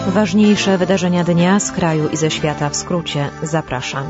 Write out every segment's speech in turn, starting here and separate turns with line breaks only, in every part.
Ważniejsze wydarzenia dnia z kraju i ze świata w skrócie. Zapraszam.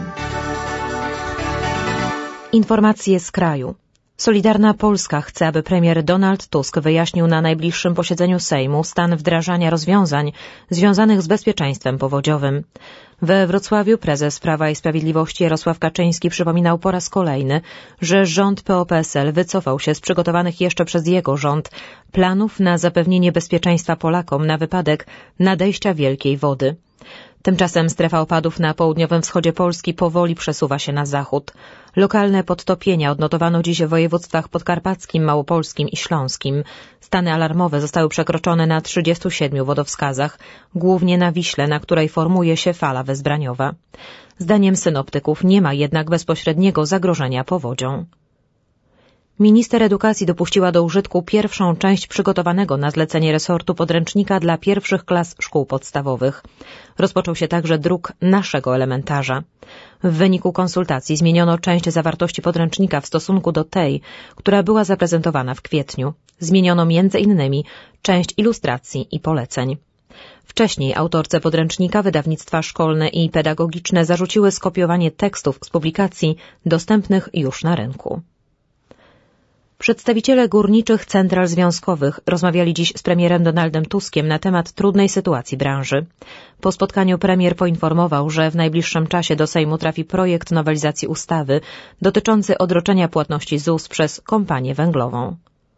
Informacje z kraju. Solidarna Polska chce, aby premier Donald Tusk wyjaśnił na najbliższym posiedzeniu Sejmu stan wdrażania rozwiązań związanych z bezpieczeństwem powodziowym. We Wrocławiu prezes Prawa i Sprawiedliwości Jarosław Kaczyński przypominał po raz kolejny, że rząd PO-PSL wycofał się z przygotowanych jeszcze przez jego rząd planów na zapewnienie bezpieczeństwa Polakom na wypadek nadejścia wielkiej wody. Tymczasem strefa opadów na południowym wschodzie Polski powoli przesuwa się na zachód. Lokalne podtopienia odnotowano dziś w województwach podkarpackim, małopolskim i śląskim. Stany alarmowe zostały przekroczone na 37 wodowskazach, głównie na Wiśle, na której formuje się fala wezbraniowa. Zdaniem synoptyków nie ma jednak bezpośredniego zagrożenia powodzią. Minister edukacji dopuściła do użytku pierwszą część przygotowanego na zlecenie resortu podręcznika dla pierwszych klas szkół podstawowych. Rozpoczął się także druk naszego elementarza. W wyniku konsultacji zmieniono część zawartości podręcznika w stosunku do tej, która była zaprezentowana w kwietniu. Zmieniono m.in. część ilustracji i poleceń. Wcześniej autorce podręcznika wydawnictwa szkolne i pedagogiczne zarzuciły skopiowanie tekstów z publikacji dostępnych już na rynku. Przedstawiciele górniczych central związkowych rozmawiali dziś z premierem Donaldem Tuskiem na temat trudnej sytuacji branży. Po spotkaniu premier poinformował, że w najbliższym czasie do Sejmu trafi projekt nowelizacji ustawy dotyczący odroczenia płatności ZUS przez kompanię węglową.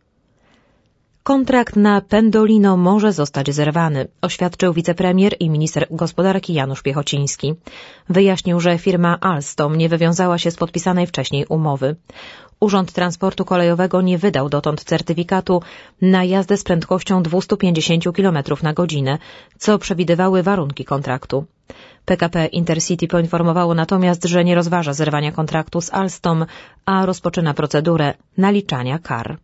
Kontrakt na Pendolino może zostać zerwany, oświadczył wicepremier i minister gospodarki Janusz Piechociński. Wyjaśnił, że firma Alstom nie wywiązała się z podpisanej wcześniej umowy. Urząd Transportu Kolejowego nie wydał dotąd certyfikatu na jazdę z prędkością 250 km na godzinę, co przewidywały warunki kontraktu. PKP Intercity poinformowało natomiast, że nie rozważa zerwania kontraktu z Alstom, a rozpoczyna procedurę naliczania kar.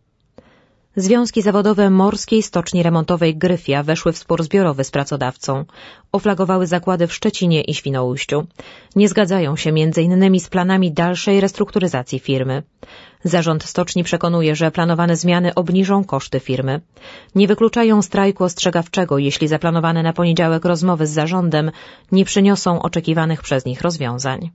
Związki zawodowe Morskiej Stoczni Remontowej Gryfia weszły w spór zbiorowy z pracodawcą. Oflagowały zakłady w Szczecinie i Świnoujściu. Nie zgadzają się m.in. z planami dalszej restrukturyzacji firmy. Zarząd stoczni przekonuje, że planowane zmiany obniżą koszty firmy. Nie wykluczają strajku ostrzegawczego, jeśli zaplanowane na poniedziałek rozmowy z zarządem nie przyniosą oczekiwanych przez nich rozwiązań.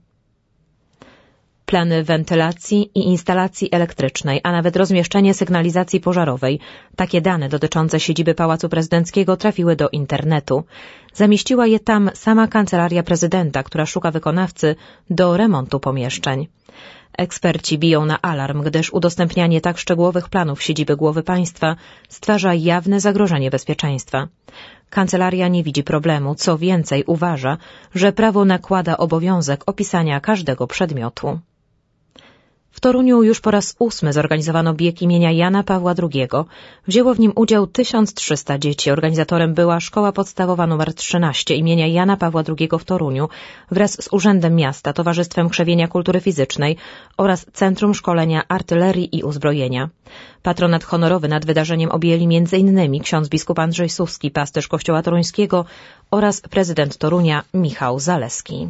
Plany wentylacji i instalacji elektrycznej, a nawet rozmieszczenie sygnalizacji pożarowej. Takie dane dotyczące siedziby Pałacu Prezydenckiego trafiły do internetu. Zamieściła je tam sama Kancelaria Prezydenta, która szuka wykonawcy do remontu pomieszczeń. Eksperci biją na alarm, gdyż udostępnianie tak szczegółowych planów siedziby głowy państwa stwarza jawne zagrożenie bezpieczeństwa. Kancelaria nie widzi problemu, co więcej uważa, że prawo nakłada obowiązek opisania każdego przedmiotu. W Toruniu już po raz 8 zorganizowano bieg imienia Jana Pawła II. Wzięło w nim udział 1300 dzieci. Organizatorem była Szkoła Podstawowa nr 13 imienia Jana Pawła II w Toruniu wraz z Urzędem Miasta, Towarzystwem Krzewienia Kultury Fizycznej oraz Centrum Szkolenia Artylerii i Uzbrojenia. Patronat honorowy nad wydarzeniem objęli m.in. ksiądz biskup Andrzej Suski, pasterz Kościoła Toruńskiego oraz prezydent Torunia Michał Zaleski.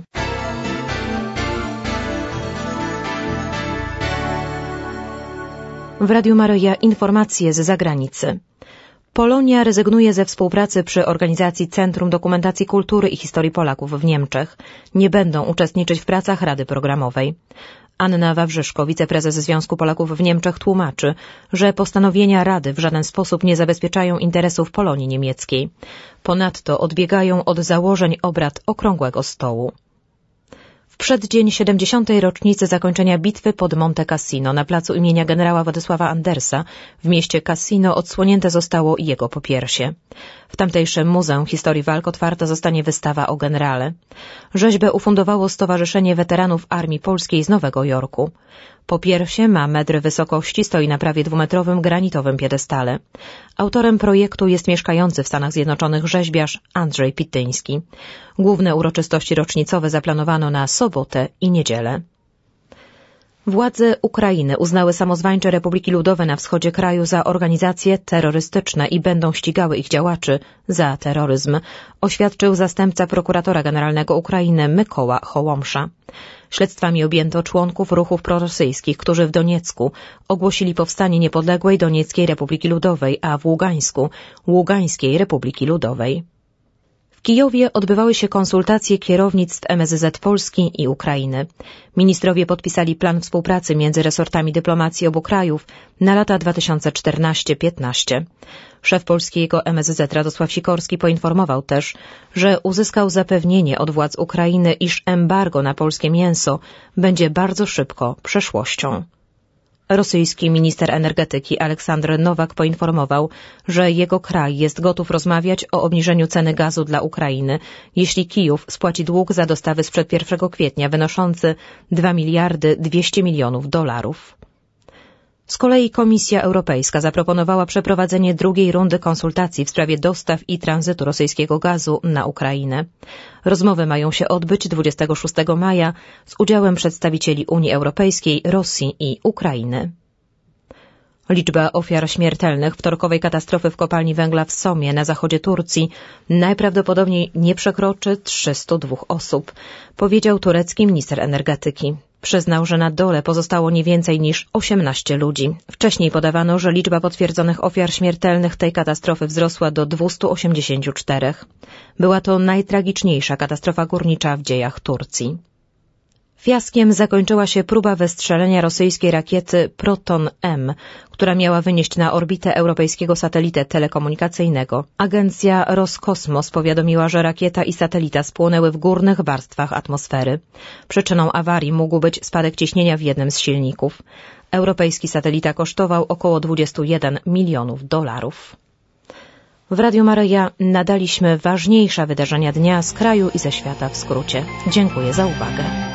W Radiu Maryja informacje z zagranicy. Polonia rezygnuje ze współpracy przy organizacji Centrum Dokumentacji Kultury i Historii Polaków w Niemczech. Nie będą uczestniczyć w pracach Rady Programowej. Anna Wawrzyszko, wiceprezes Związku Polaków w Niemczech, tłumaczy, że postanowienia Rady w żaden sposób nie zabezpieczają interesów Polonii niemieckiej. Ponadto odbiegają od założeń obrad Okrągłego Stołu. W przeddzień 70. rocznicy zakończenia bitwy pod Monte Cassino na placu imienia generała Władysława Andersa w mieście Cassino odsłonięte zostało jego popiersie. W tamtejszym Muzeum Historii Walk otwarta zostanie wystawa o generale. Rzeźbę ufundowało Stowarzyszenie Weteranów Armii Polskiej z Nowego Jorku. Popiersie ma metr wysokości, stoi na prawie 2-metrowym granitowym piedestale. Autorem projektu jest mieszkający w Stanach Zjednoczonych rzeźbiarz Andrzej Pityński. Główne uroczystości rocznicowe zaplanowano na sobotę i niedzielę. Władze Ukrainy uznały samozwańcze Republiki Ludowe na wschodzie kraju za organizacje terrorystyczne i będą ścigały ich działaczy za terroryzm, oświadczył zastępca prokuratora generalnego Ukrainy Mykoła Hołomsza. Śledztwami objęto członków ruchów prorosyjskich, którzy w Doniecku ogłosili powstanie niepodległej Donieckiej Republiki Ludowej, a w Ługańsku Ługańskiej Republiki Ludowej. Kijowie odbywały się konsultacje kierownictw MSZ Polski i Ukrainy. Ministrowie podpisali plan współpracy między resortami dyplomacji obu krajów na lata 2014-15. Szef polskiego MSZ Radosław Sikorski poinformował też, że uzyskał zapewnienie od władz Ukrainy, iż embargo na polskie mięso będzie bardzo szybko przeszłością. Rosyjski minister energetyki Aleksandr Nowak poinformował, że jego kraj jest gotów rozmawiać o obniżeniu ceny gazu dla Ukrainy, jeśli Kijów spłaci dług za dostawy sprzed 1 kwietnia wynoszący 2 miliardy 200 milionów dolarów. Z kolei Komisja Europejska zaproponowała przeprowadzenie drugiej rundy konsultacji w sprawie dostaw i tranzytu rosyjskiego gazu na Ukrainę. Rozmowy mają się odbyć 26 maja z udziałem przedstawicieli Unii Europejskiej, Rosji i Ukrainy. Liczba ofiar śmiertelnych wtorkowej katastrofy w kopalni węgla w Somie na zachodzie Turcji najprawdopodobniej nie przekroczy 302 osób, powiedział turecki minister energetyki. Przyznał, że na dole pozostało nie więcej niż 18 ludzi. Wcześniej podawano, że liczba potwierdzonych ofiar śmiertelnych tej katastrofy wzrosła do 284. Była to najtragiczniejsza katastrofa górnicza w dziejach Turcji. Fiaskiem zakończyła się próba wystrzelenia rosyjskiej rakiety Proton-M, która miała wynieść na orbitę europejskiego satelitę telekomunikacyjnego. Agencja Roskosmos powiadomiła, że rakieta i satelita spłonęły w górnych warstwach atmosfery. Przyczyną awarii mógł być spadek ciśnienia w jednym z silników. Europejski satelita kosztował około 21 milionów dolarów. W Radiu Maryja nadaliśmy ważniejsze wydarzenia dnia z kraju i ze świata w skrócie. Dziękuję za uwagę.